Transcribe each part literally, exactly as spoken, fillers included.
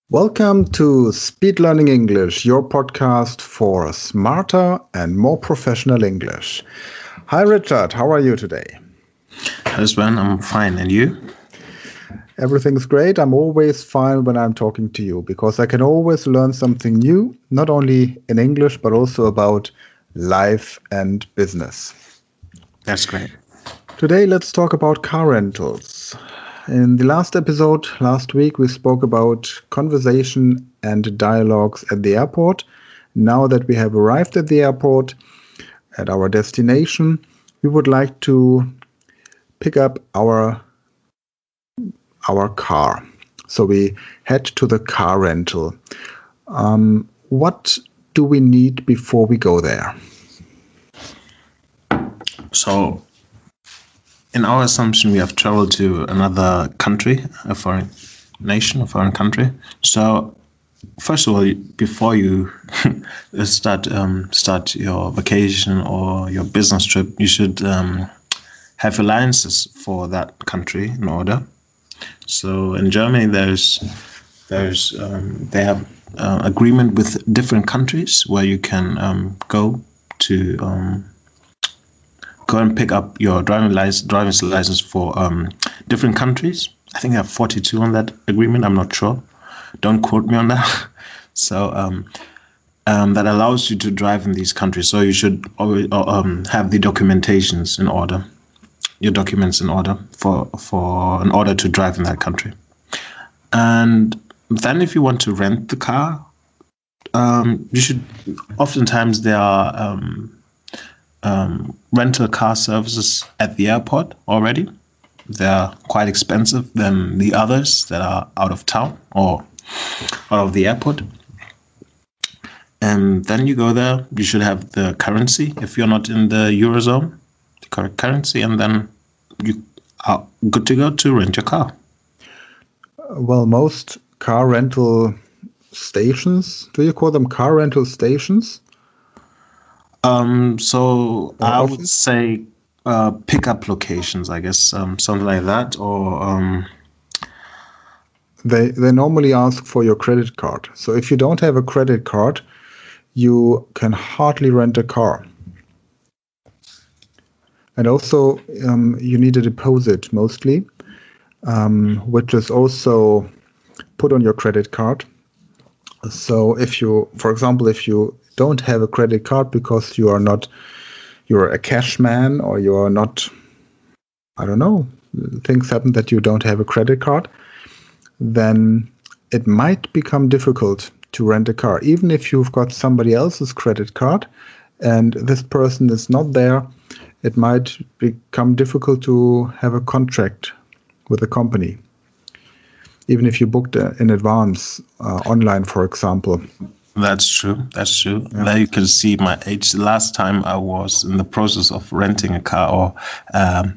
Welcome to Speed Learning English, your podcast for smarter and more professional English. Hi, Richard. How are you today? Hello, Sven. I'm fine. And you? Everything's great. I'm always fine when I'm talking to you because I can always learn something new, not only in English, but also about life and business. That's great. Today, let's talk about car rentals. In the last episode, last week, we spoke about conversation and dialogues at the airport. Now that we have arrived at the airport, at our destination, we would like to pick up our, our car. So we head to the car rental. Um, what do we need before we go there? So, in our assumption, we have traveled to another country, a foreign nation, a foreign country. So, first of all, before you start um, start your vacation or your business trip, you should um, have alliances for that country in order. So, in Germany, there's there's um, they have uh, agreement with different countries where you can um, go to. Um, Go and pick up your driving license, driver's license for um, different countries. I think I have forty-two on that agreement. I'm not sure. Don't quote me on that. So um, um, that allows you to drive in these countries. So you should always um, have the documentations in order, your documents in order for for in order to drive in that country. And then, if you want to rent the car, um, you should. Oftentimes there are. Um, Um, rental car services at the airport already. They're quite expensive than the others that are out of town or out of the airport. And then you go there, you should have the currency if you're not in the Eurozone, the correct currency, and then you are good to go to rent your car. Well, most car rental stations, do you call them car rental stations? Um, so Or I office? would say uh, pickup locations, I guess, um, something like that, or um, They they normally ask for your credit card. So if you don't have a credit card, you can hardly rent a car. And also, um, you need a deposit mostly, um, which is also put on your credit card. So if you, for example, if you don't have a credit card because you are not, you're a cash man or you are not, I don't know, things happen that you don't have a credit card, then it might become difficult to rent a car. Even if you've got somebody else's credit card and this person is not there, it might become difficult to have a contract with a company. Even if you booked uh, in advance uh, online, for example. That's true. That's true. Yeah. There you can see my age. The last time I was in the process of renting a car, or um,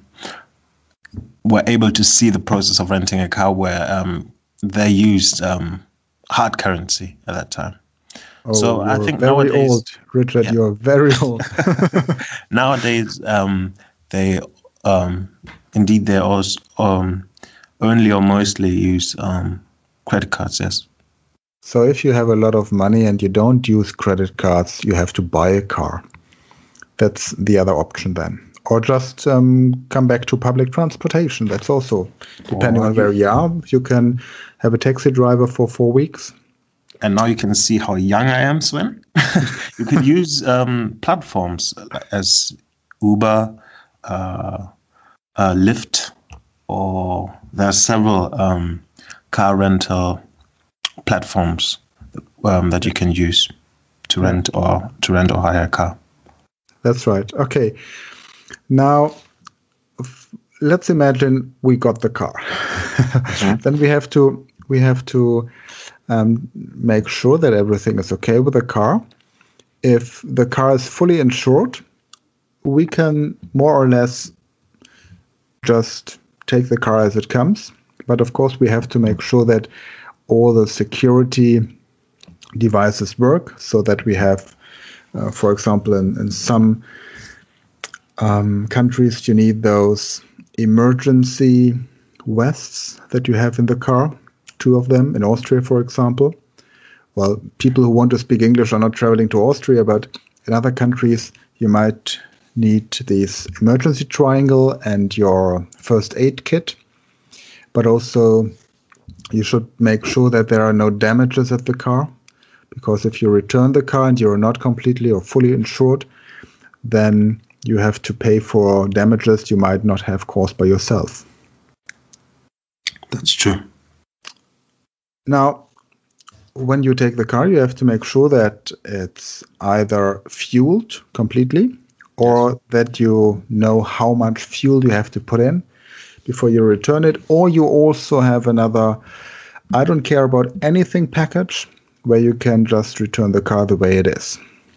were able to see the process of renting a car, where um, they used um, hard currency at that time. Oh, so I think very nowadays, old, Richard. Yeah. You're very old. Nowadays, um, they um, indeed they also um, only or mostly use um, credit cards. Yes. So if you have a lot of money and you don't use credit cards, you have to buy a car. That's the other option then. Or just um, come back to public transportation. That's also, depending Or on where you are, you can have a taxi driver for four weeks. And now you can see how young I am, Sven. You can use um, platforms as Uber, uh, uh, Lyft, or there are several um, car rental platforms um, that you can use to rent or to rent or hire a car. That's right. Okay. Now, f- let's imagine we got the car. Mm-hmm. Then we have to we have to um, make sure that everything is okay with the car. If the car is fully insured, we can more or less just take the car as it comes. But of course, we have to make sure that all the security devices work, so that we have, uh, for example, in, in some um, countries, you need those emergency vests that you have in the car two of them in Austria, for example. Well, people who want to speak English are not traveling to Austria, but in other countries, you might need this emergency triangle and your first aid kit. But also, you should make sure that there are no damages at the car, because if you return the car and you're not completely or fully insured, then you have to pay for damages you might not have caused by yourself. That's true. Now, when you take the car, you have to make sure that it's either fueled completely or that you know how much fuel you have to put in before you return it. Or you also have another I don't care about anything package where you can just return the car the way it is,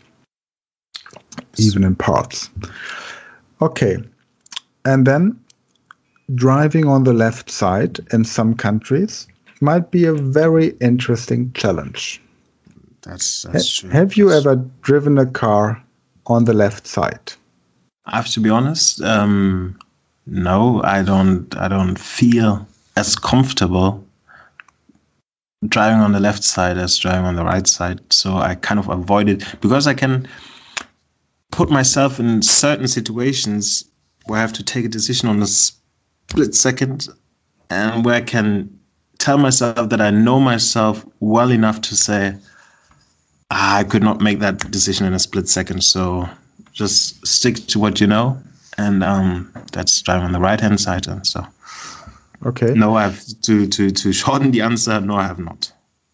even in parts. Okay. And then driving on the left side in some countries might be a very interesting challenge. That's, that's ha- true. Have you that's... ever driven a car on the left side? I have to be honest. Um, no, I don't. I don't feel as comfortable driving on the left side as driving on the right side. So I kind of avoid it because I can put myself in certain situations where I have to take a decision on a split second, and where I can tell myself that I know myself well enough to say, ah, I could not make that decision in a split second. So just stick to what you know. And um, that's driving on the right-hand side. And so, okay. No, I have to, to, to shorten the answer. No, I have not.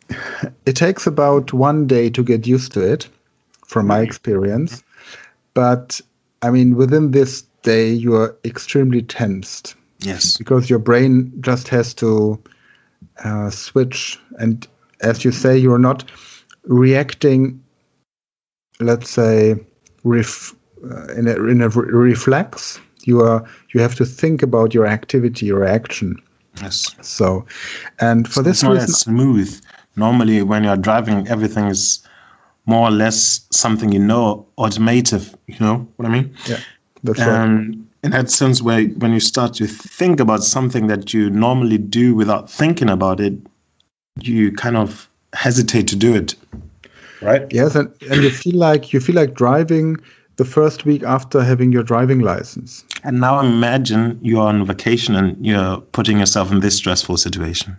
It takes about one day to get used to it, from my experience. But, I mean, within this day, you are extremely tensed. Yes. Because your brain just has to uh, switch. And as you say, you're not reacting, let's say, ref, uh, in a, in a re- reflex. You are you have to think about your activity, your action. Yes. So, and for so this it's not reason, as smooth. Normally, when you're driving, everything is more or less something you know, automative. You know what I mean? Yeah, that's um, right. In that sense, where when you start to think about something that you normally do without thinking about it, you kind of hesitate to do it. Right? Yes, and, and you feel like you feel like driving the first week after having your driving license. And now imagine you're on vacation and you're putting yourself in this stressful situation.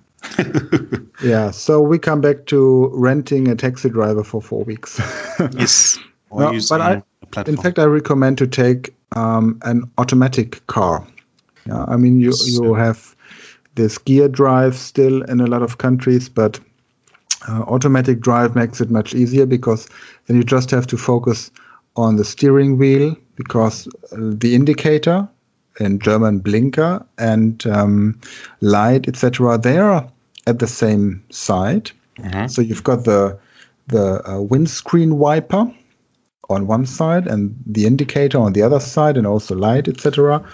Yeah, so we come back to renting a taxi driver for four weeks. Yes. Or No, using but I, a platform. in fact, I recommend to take um, an automatic car. Yeah, I mean, you you have this gear drive still in a lot of countries, but uh, automatic drive makes it much easier because then you just have to focus on the steering wheel, because the indicator, in German blinker, and um, light, et cetera, they are at the same side. Mm-hmm. So you've got the the uh, windscreen wiper on one side and the indicator on the other side, and also light, et cetera.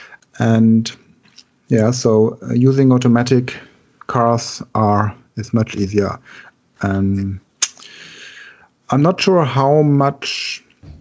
And yeah, so uh, using automatic cars are is much easier. And I'm not sure how much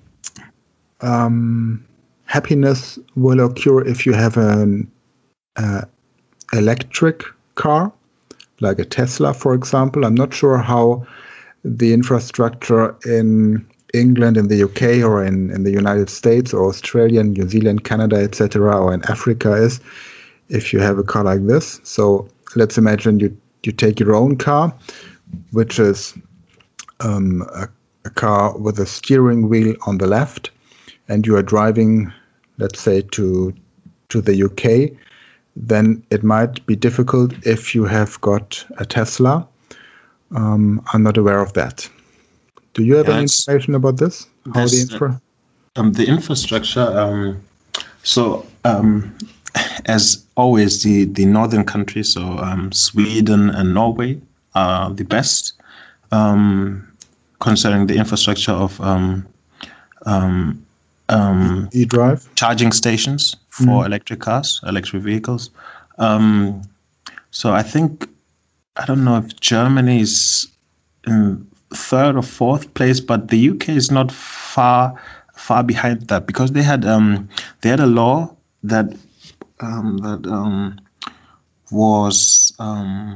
um, happiness will occur if you have an uh, electric car, like a Tesla, for example. I'm not sure how the infrastructure in England, in the U K, or in, in the United States, or Australia, New Zealand, Canada, et cetera, or in Africa is, if you have a car like this. So let's imagine you, you take your own car, which is um, a, a car with a steering wheel on the left, and you are driving, let's say, to to the U K, then it might be difficult if you have got a Tesla. Um, I'm not aware of that. Do you have Yeah, any information about this? How the infra? Um, the infrastructure. Um, so, um, as always, the, the northern countries, so um, Sweden and Norway, are the best um, concerning the infrastructure of um, um, um, e-drive charging stations for mm. electric cars, electric vehicles. Um, so I think, I don't know if Germany is in third or fourth place, but the U K is not far far behind that, because they had um, they had a law that um, that um, was um,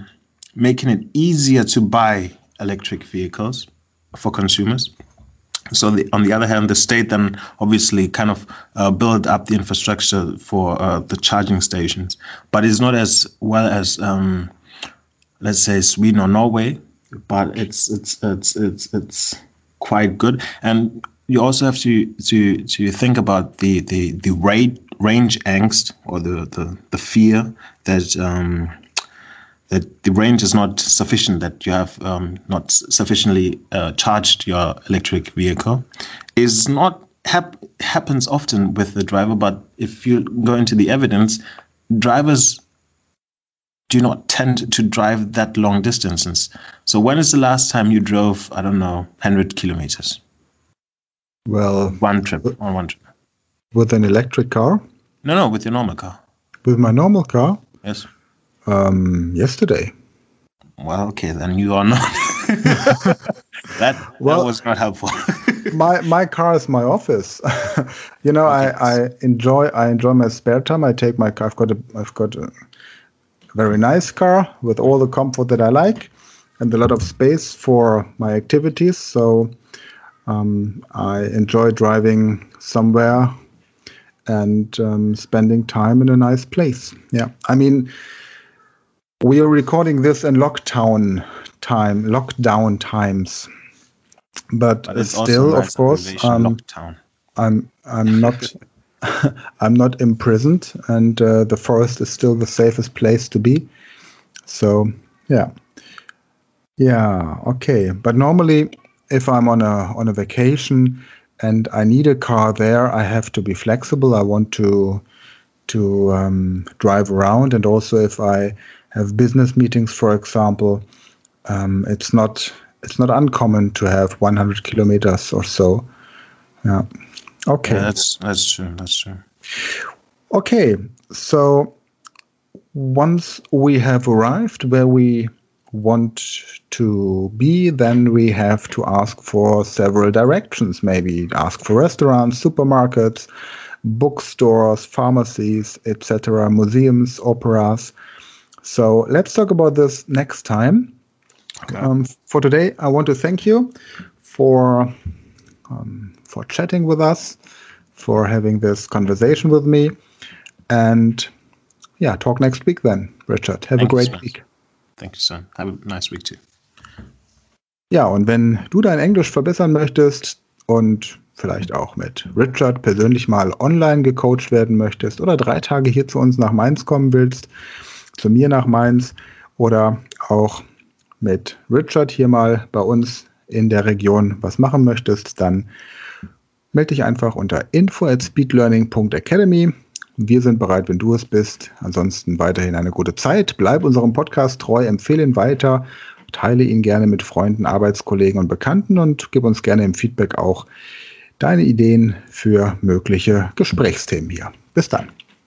making it easier to buy electric vehicles for consumers. So the, on the other hand, the state then obviously kind of uh, build up the infrastructure for uh, the charging stations, but it's not as well as um, let's say Sweden or Norway, but it's it's it's it's it's quite good. And you also have to to to think about the the the rate range angst or the the, the fear that um, that the range is not sufficient, that you have um, not sufficiently uh, charged your electric vehicle, is not hap- happens often with the driver. But if you go into the evidence, drivers do not tend to drive that long distances. So when is the last time you drove, I don't know, one hundred kilometers? Well, one trip, on one trip. With an electric car? No, no, with your normal car. With my normal car? Yes. Um, yesterday. Well, okay, then you are not. that, well, that was not helpful. my my car is my office. you know, okay. I, I enjoy I enjoy my spare time. I take my car. I've got a I've got a very nice car with all the comfort that I like and a lot of space for my activities. So um, I enjoy driving somewhere and um, spending time in a nice place. Yeah, I mean, we are recording this in lockdown time, lockdown times, but, but still, nice of course, um, I'm I'm not I'm not imprisoned, and uh, the forest is still the safest place to be. So yeah, yeah, okay. But normally, if I'm on a on a vacation and I need a car there, I have to be flexible. I want to to um, drive around, and also if I have business meetings, for example, um, it's not it's not uncommon to have one hundred kilometers or so. Yeah. Okay. Yeah, that's that's true. That's true. Okay. So once we have arrived where we want to be, then we have to ask for several directions. Maybe ask for restaurants, supermarkets, bookstores, pharmacies, et cetera, museums, operas. So let's talk about this next time. Okay. Um, for today, I want to thank you for um, for chatting with us, for having this conversation with me, and yeah, talk next week then, Richard. Have Thank a great you, week. Thank you, son. Have a nice week too. Ja, und wenn du dein Englisch verbessern möchtest und vielleicht auch mit Richard persönlich mal online gecoacht werden möchtest oder drei Tage hier zu uns nach Mainz kommen willst, zu mir nach Mainz oder auch mit Richard hier mal bei uns in der Region was machen möchtest, dann melde dich einfach unter info at speedlearning dot academy. Wir sind bereit, wenn du es bist. Ansonsten weiterhin eine gute Zeit. Bleib unserem Podcast treu, empfehle ihn weiter, teile ihn gerne mit Freunden, Arbeitskollegen und Bekannten und gib uns gerne im Feedback auch deine Ideen für mögliche Gesprächsthemen hier. Bis dann.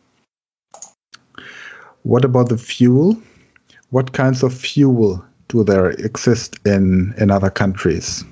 What about the fuel? What kinds of fuel do there exist in, in other countries?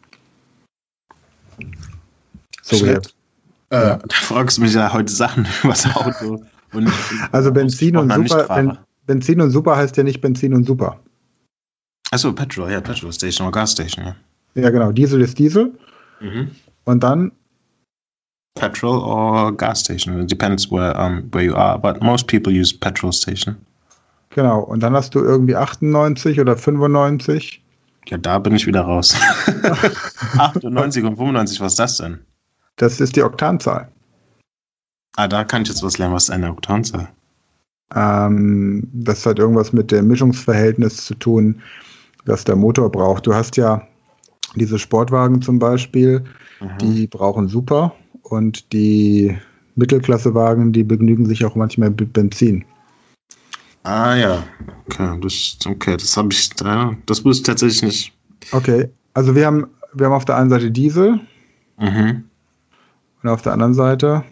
So we have, äh, ja. Da fragst du mich ja heute Sachen über das Auto. Und also Benzin und Super, ben, Benzin und Super heißt ja nicht Benzin und Super. Achso, Petrol, ja, Petrol Station oder Gas Station, ja. Ja, genau, Diesel ist Diesel. Mhm. Und dann? Petrol or gas station. It depends where um where you are, but most people use petrol station. Genau, und dann hast du irgendwie achtundneunzig oder fünfundneunzig. Ja, da bin ich wieder raus. achtundneunzig und fünfundneunzig, was ist das denn? Das ist die Oktanzahl. Ah, da kann ich jetzt was lernen. Was ist eine Oktanzahl? Ähm, das hat irgendwas mit dem Mischungsverhältnis zu tun, das der Motor braucht. Du hast ja diese Sportwagen zum Beispiel, mhm. die brauchen Super, und die Mittelklassewagen, die begnügen sich auch manchmal mit Benzin. Ah ja, okay, das, okay, das habe ich, das wusste ich tatsächlich nicht. Okay, also wir haben, wir haben auf der einen Seite Diesel, mhm. und auf der anderen Seite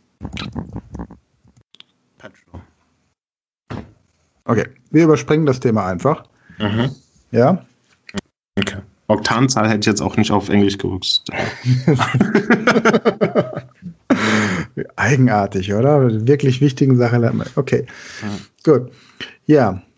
Petrol. Okay, wir überspringen das Thema einfach. Mhm. Ja? Okay. Oktanzahl hätte ich jetzt auch nicht auf Englisch gewusst. Eigenartig, oder? Wirklich wichtigen Sache lernen wir. Okay, ja. Gut. Ja,